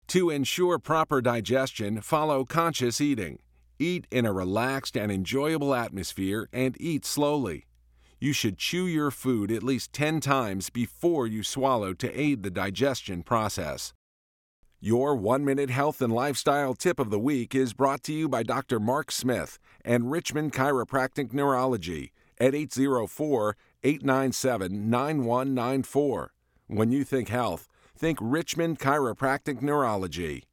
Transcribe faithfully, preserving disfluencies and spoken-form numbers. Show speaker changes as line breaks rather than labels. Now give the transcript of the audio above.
To ensure proper digestion, follow conscious eating. Eat in a relaxed and enjoyable atmosphere and eat slowly. You should chew your food at least ten times before you swallow to aid the digestion process. Your one-minute health and lifestyle tip of the week is brought to you by Doctor Mark Smith and Richmond Chiropractic Neurology at eight zero four, eight nine seven, nine one nine four. When you think health, think Richmond Chiropractic Neurology.